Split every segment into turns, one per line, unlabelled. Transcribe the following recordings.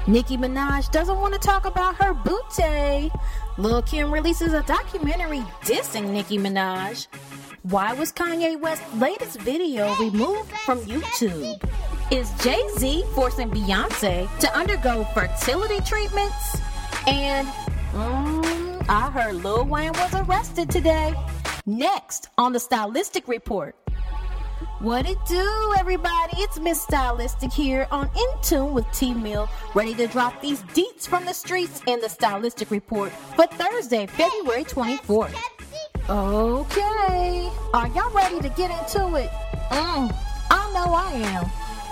Nicki Minaj doesn't want to talk about her booty. Lil' Kim releases a documentary dissing Nicki Minaj. Why was Kanye West's latest video removed from YouTube? Is Jay-Z forcing Beyonce to undergo fertility treatments? And I heard Lil Wayne was arrested today. Next on the Stylistic Report. What it do, everybody? It's Miss Stylistic here on In Tune with T-Mill, ready to drop these deets from the streets in the Stylistic Report for Thursday, February 24th. Okay, are y'all ready to get into it? I know I am.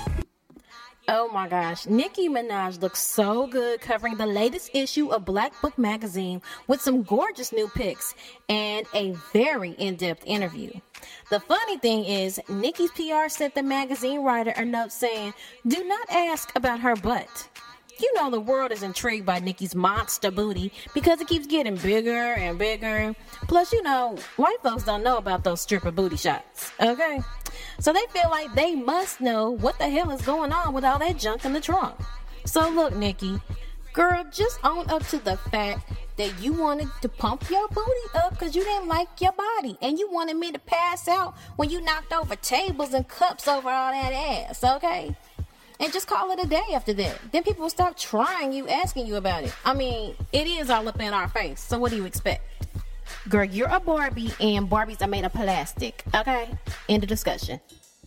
Oh my gosh, Nicki Minaj looks so good covering the latest issue of Black Book magazine with some gorgeous new pics and a very in-depth interview. The funny thing is, Nicki's PR sent the magazine writer a note saying, "Do not ask about her butt." You know the world is intrigued by Nicki's monster booty because it keeps getting bigger and bigger. Plus, you know, white folks don't know about those stripper booty shots, okay? So they feel like they must know what the hell is going on with all that junk in the trunk. So look, Nicki, girl, just own up to the fact that you wanted to pump your booty up because you didn't like your body. And you wanted me to pass out when you knocked over tables and cups over all that ass, okay? And just call it a day after that. Then people will stop trying you, asking you about it. I mean, it is all up in our face. So what do you expect? Girl, you're a Barbie and Barbies are made of plastic. Okay? End of discussion.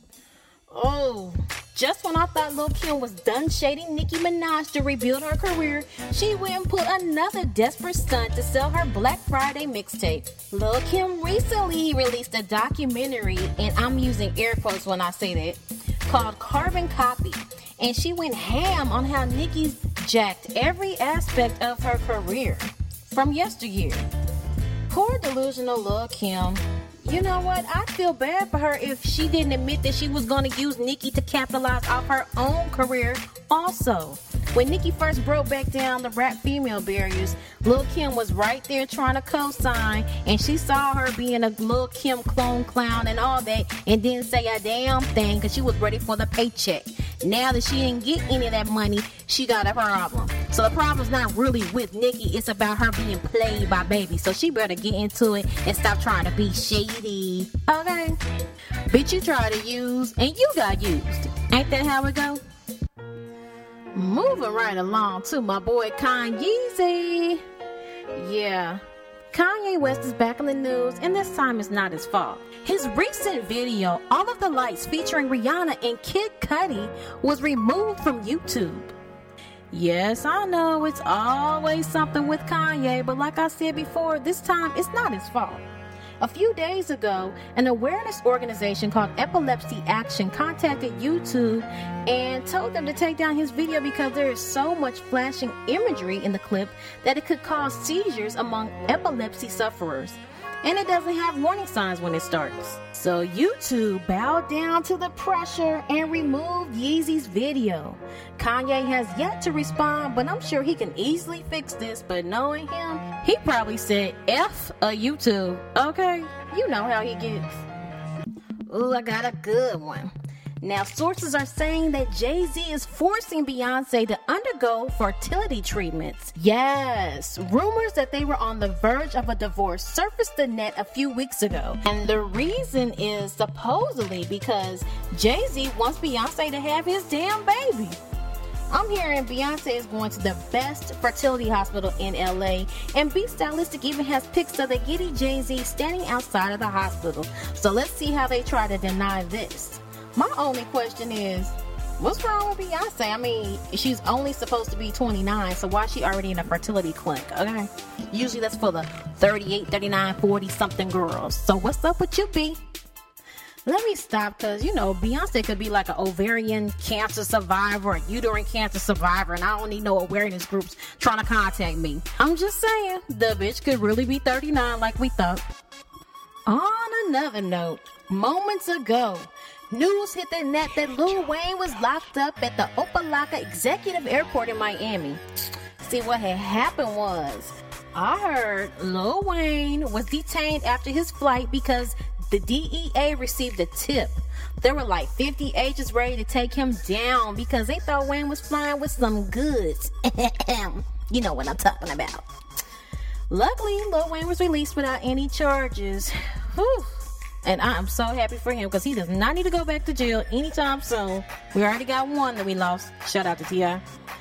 Oh, just when I thought Lil' Kim was done shading Nicki Minaj to rebuild her career, she went and put another desperate stunt to sell her Black Friday mixtape. Lil' Kim recently released a documentary, and I'm using air quotes when I say that, called Carbon Copy. And she went ham on how Nicki's jacked every aspect of her career from yesteryear. Poor delusional Lil' Kim. You know what? I feel bad for her if she didn't admit that she was going to use Nicki to capitalize off her own career also. When Nicki first broke back down the rap female barriers, Lil' Kim was right there trying to co-sign, and she saw her being a Lil' Kim clone clown and all that, and didn't say a damn thing because she was ready for the paycheck. Now that she didn't get any of that money, she got a problem. So the problem's not really with Nicki, it's about her being played by Baby. So she better get into it and stop trying to be shady. Okay? Bitch, you tried to use, and you got used. Ain't that how it go? Moving right along to my boy Kanye. Yeah, Kanye West is back in the news, and this time it's not his fault. His recent video, All of the Lights, featuring Rihanna and Kid Cudi, was removed from YouTube. Yes, I know it's always something with Kanye, but like I said before, this time it's not his fault. A few days ago, an awareness organization called Epilepsy Action contacted YouTube and told them to take down his video because there is so much flashing imagery in the clip that it could cause seizures among epilepsy sufferers. And it doesn't have warning signs when it starts. So YouTube bowed down to the pressure and removed Yeezy's video. Kanye has yet to respond, but I'm sure he can easily fix this. But knowing him, he probably said F a YouTube. Okay, you know how he gets. Ooh, I got a good one. Now, sources are saying that Jay-Z is forcing Beyonce to undergo fertility treatments. Yes, rumors that they were on the verge of a divorce surfaced the net a few weeks ago. And the reason is supposedly because Jay-Z wants Beyonce to have his damn baby. I'm hearing Beyonce is going to the best fertility hospital in LA, and Be Stylistic even has pics of the giddy Jay-Z standing outside of the hospital. So let's see how they try to deny this. My only question is, what's wrong with Beyonce? I mean, she's only supposed to be 29, so why is she already in a fertility clinic, okay? Usually that's for the 38, 39, 40-something girls. So what's up with you, B? Let me stop, because, you know, Beyonce could be like an ovarian cancer survivor, a uterine cancer survivor, and I don't need no awareness groups trying to contact me. I'm just saying, the bitch could really be 39 like we thought. On another note, moments ago, news hit the net that Lil Wayne was locked up at the Opa-locka Executive Airport in Miami. See, what had happened was, I heard Lil Wayne was detained after his flight because the DEA received a tip. There were like 50 agents ready to take him down because they thought Wayne was flying with some goods. You know what I'm talking about. Luckily, Lil Wayne was released without any charges. Whew. And I am so happy for him because he does not need to go back to jail anytime soon. We already got one that we lost. Shout out to T.I.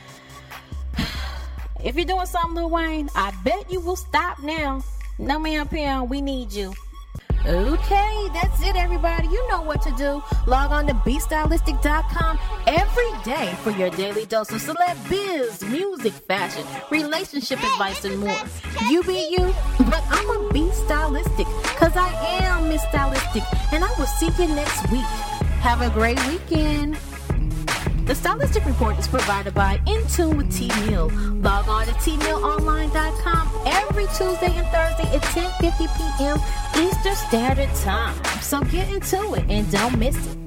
If you're doing something, Lil Wayne, I bet you will stop now. No, ma'am, Pam, we need you. Okay, that's it, everybody. You know what to do. Log on to BeStylistic.com every day for your daily dose of celeb biz, music, fashion, relationship advice, and more. You be you, but I'ma be stylistic, because I am Miss Stylistic, and I will see you next week. Have a great weekend. The Stylistic Report is provided by In Tune with T-Mill. Log on to tmillonline.com every Tuesday and Thursday at 10:50 p.m. Eastern Standard Time. So get into it and don't miss it.